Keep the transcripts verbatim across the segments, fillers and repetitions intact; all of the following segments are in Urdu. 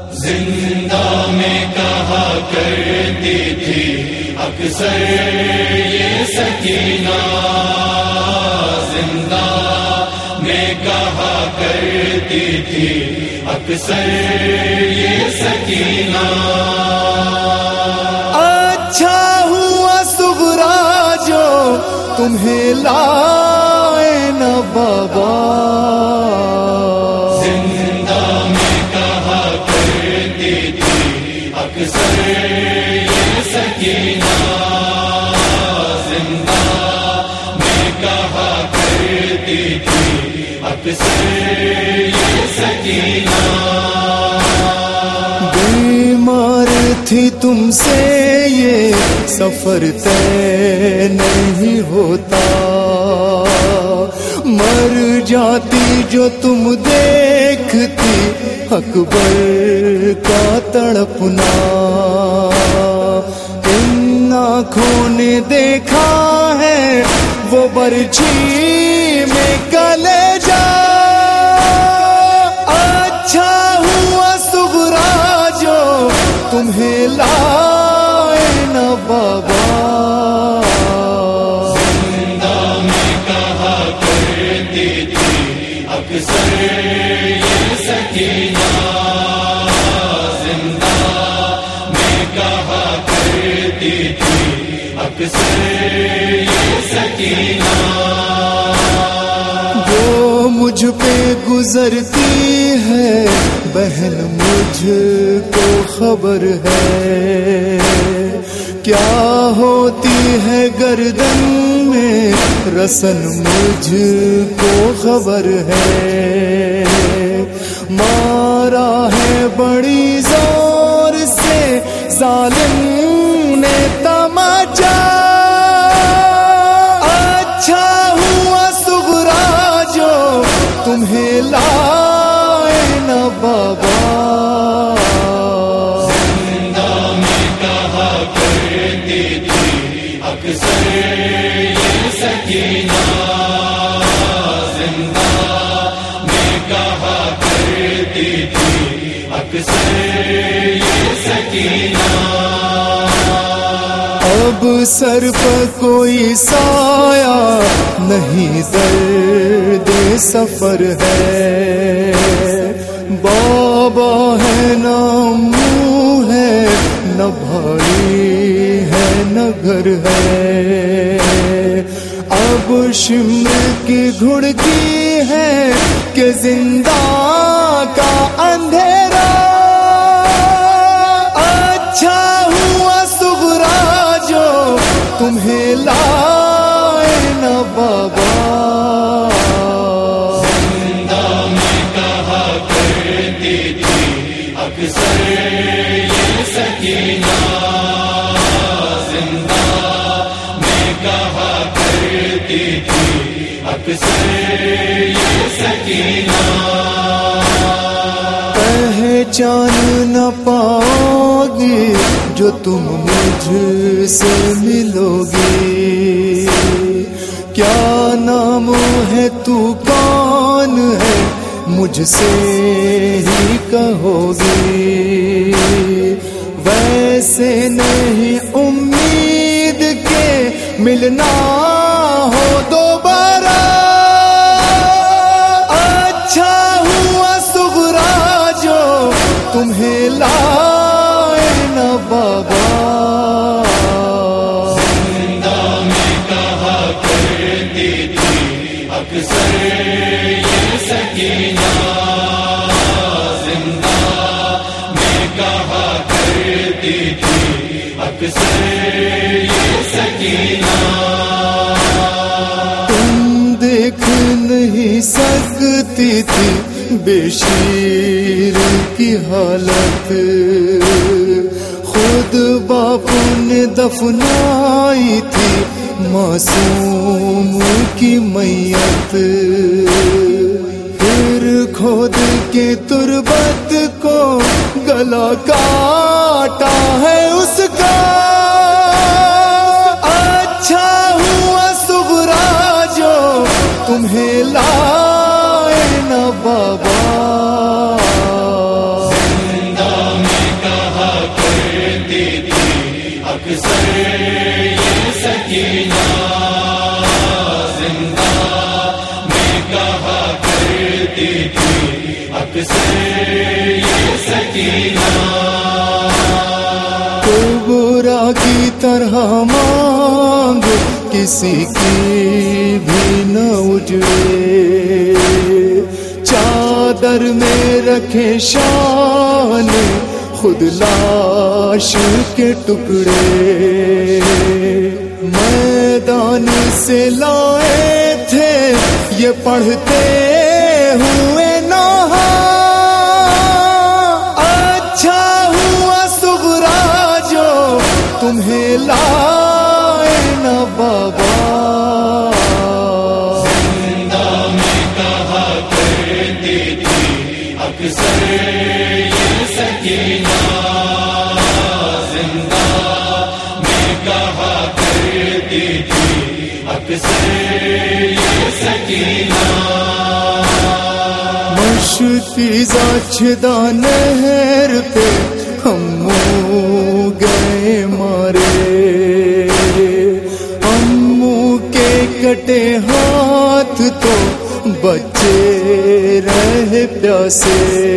زندہ میں کہا کرتی تھی اکثر یہ سکینہ، زندہ میں کہا کرتی تھی اکثر یہ سکینہ، اچھا ہوا صغرا جو تمہیں لائے نہ بابا، زندہ میں کہا کرتی تھی اکثر یہ سکینہ، زندہ میں کہا کرتی تھی اکثر یہ سکینہ، بیمار تھی تم سے یہ سفر طے نہیں ہوتا، مر جاتی جو تم دیکھتی اکبر کا تڑپنا، ان آنکھوں نے دیکھا ہے وہ برچھی میں کلیجہ، اچھا ہوا صغرا جو تمہیں لائے نہ بابا، زندہ میں کہا کرتی تھی اکثر یہ سکینہ، زندہ میں کہا کرتی تھی اکثر یہ سکینہ، جو مجھ پہ گزرتی ہے بہن مجھ کو خبر ہے، کیا ہوتی ہے گردن میں رسن مجھ کو خبر ہے، مارا ہے بڑی زور سے ظالم نے تماچا، اچھا ہوا صغرا جو تمہیں لائے نہ بابا، زندہ میں کہا کرتی تھی اکثر یہ سکینہ، زندہ میں کہا کرتی تھی اکثر یہ سکینہ، اب سر پر کوئی سایہ نہیں درد سفر ہے، بابا ہے نہ منہ ہے نہ بھائی ہے نہ گھر ہے، اب شمر کی گھڑکی ہے کہ زندہ کا اندھیرا، اچھا ہوا صغرا جو تمہیں لائے نہ بابا، زندہ میں کہا کرتی تھی اکثر یہ سکینہ، زندہ میں کہا کرتی تھی اکثر یہ سکینہ، پہچان نہ پاؤ گی جو تم مجھ سے ملو گی، کیا نام ہے تو کون ہے مجھ سے ہی کہو گی، ویسے نہیں امید کے ملنا ہو دوبارہ، اچھا ہوا صغرا جو تمہیں لائے نہ بابا، زندہ میں کہا کرتی تھی اکثر یہ سکینہ، زندہ میں کہا کرتی تھی اکثر یہ سکینہ، تم دیکھ نہیں سکتی تھی بے شیر کی حالت، خود باپ نے دفنائی تھی معصوم کی میت، پھر کھود کے تربت کو گلا کاٹا ہے اس کا، اچھا ہوا صغرا جو تمہیں لائے نہ بابا، زندہ سے یہ سکینہ کبرا کی طرح مانگ کسی کی بھی نہ اجڑے، چادر میں رکھے شان خود لاش کے ٹکڑے، میدان سے لائے تھے یہ پڑھتے ہوئے نہا، اچھا ہوا صغرا جو تمہیں لائے نہ بابا، زندہ میں کہا کرتی تھی اکثر یہ سکینہ، زندہ میں کہا کرتی تھی اکثر یہ سکینہ، مشتیزہ چھدا نہر پہ ہم گئے مارے، امو کے کٹے ہاتھ تو بچے رہے پیاسے،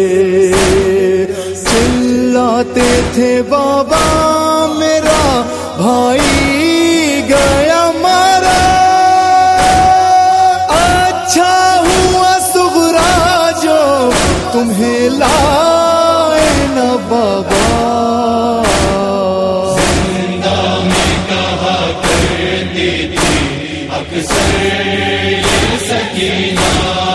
چلاتے تھے بابا میرا بھائی گیا مارا، اچھا ہوا صغرا جو تمہیں لائے نہ بابا، زندہ میں کہا کرتی تھی اکثر یہ سکینہ،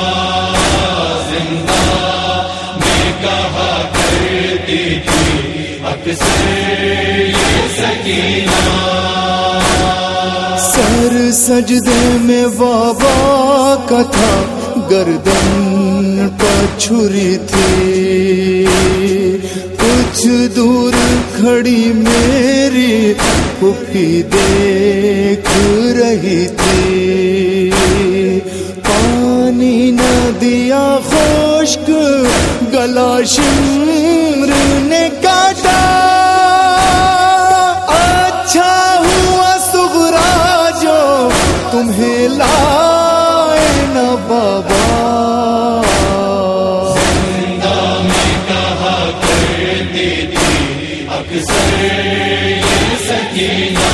زندہ میں کہا کرتی تھی اکثر یہ سکینہ، سر سجدے میں بابا کا تھا گردن پر چھری تھی، کچھ دور کھڑی میری پھوپھی دیکھ رہی تھی، پانی نہ دیا خشک گلا شمر نے کاٹا، اچھا ہوا صغرا جو تمہیں لائے نہ بابا، زندہ میں کہا کرتی تھی اکثر یہ سکینہ،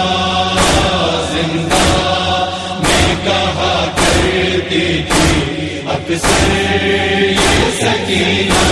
زندہ میں کہا کرتی تھی اکثر یہ سکینہ،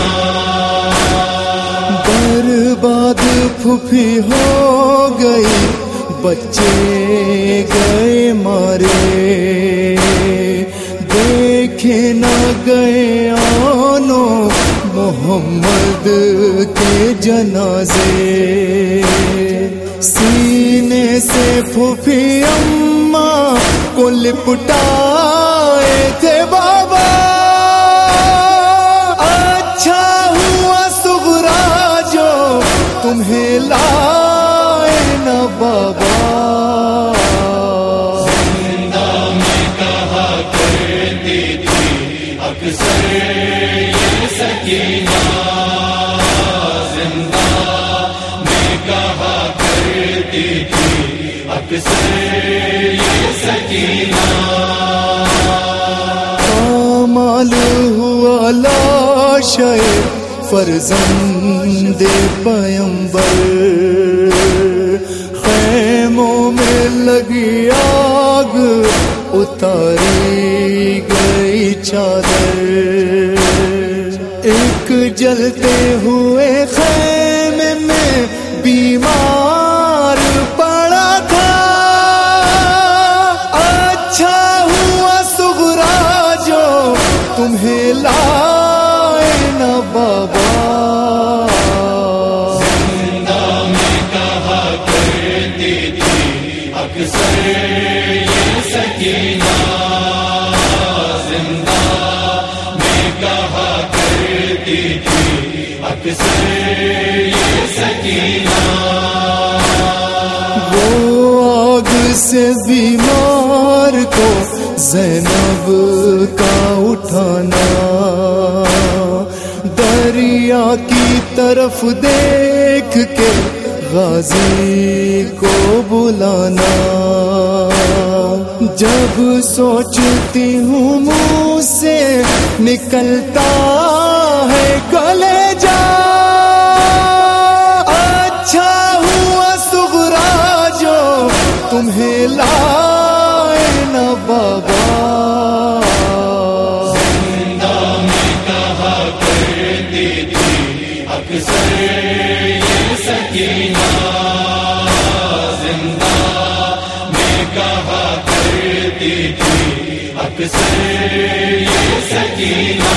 برباد پھوپھی ہو گئی بچے گئے مارے، دیکھے نہ گئے آنو محمد کے جنازے، سینے سے پھوپھی اماں کو لپٹائے تھے بابا، اچھا ہوا صغرا جو تمہیں لائے نہ بابا، زندہ میں کہا کرتی تھی اکثر یہ سکینہ، زندہ میں کہا کرتی تھی اکثر یہ سکینہ، مال ہوا لاشے فرزند پیمبر، خیموں میں لگی آگ اتاری گئی چادر، ایک جلتے ہوئے خیمے میں بیمار پڑا تھا، اچھا ہوا صغرا جو تمہیں لائے نہ بابا، زندہ میں کہا کرتی تھی اکثر یہ سکینہ، زندہ میں کہا کرتی تھی اکثر یہ سکینہ، وہ آگ سے بیمار کو زینب کا اٹھانا، دریا کی طرف دیکھ کے غازی کو بلانا، جب سوچتی ہوں منہ سے نکلتا اکثر یہ سکینہ زندہ میں کہا کرتی تھی، اکثر یہ سکینہ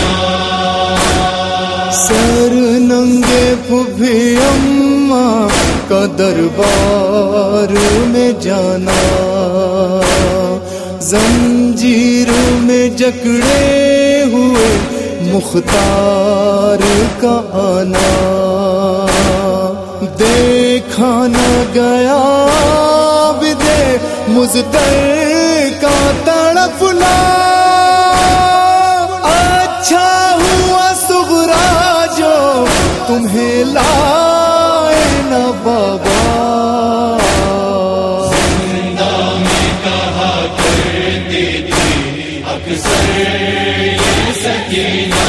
سر ننگے پھوپھی اماں کا دربار میں جانا، زنجیر میں جکڑے ہوئے مختار کا آنا، دیکھا نہ گیا بدے مزدر کا تڑپنا، اچھا ہوا صغرا جو تمہیں لائے نہ بابا، زندہ میں کہا کرتی تھی اکثر یہ سکینہ،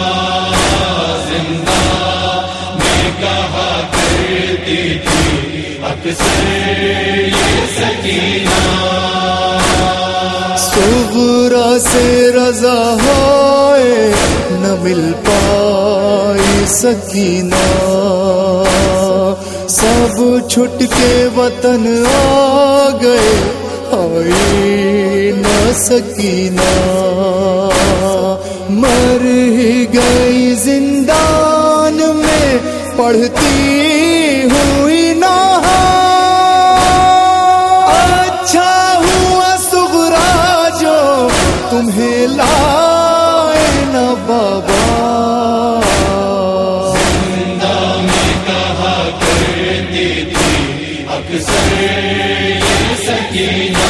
زندہ میں کہا کرتی تھی اکثر یہ سکینہ، صغرا سے رضا ہوئے نہ مل پائی سکینہ، سب چھٹ کے وطن آ گئے آئی نہ سکینہ، مر ہی گئی زندان میں پڑھتی ہوئی نہا، اچھا ہوا صغرا جو تمہیں لائے نہ بابا، زندہ میں کہا کرتی تھی اکثر یہ سکینہ،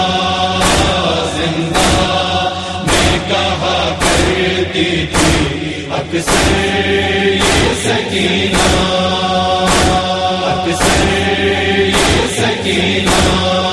زندہ میں کہا کرتی تھی اکثر یہ سکینہ، اکثر یہ سکینہ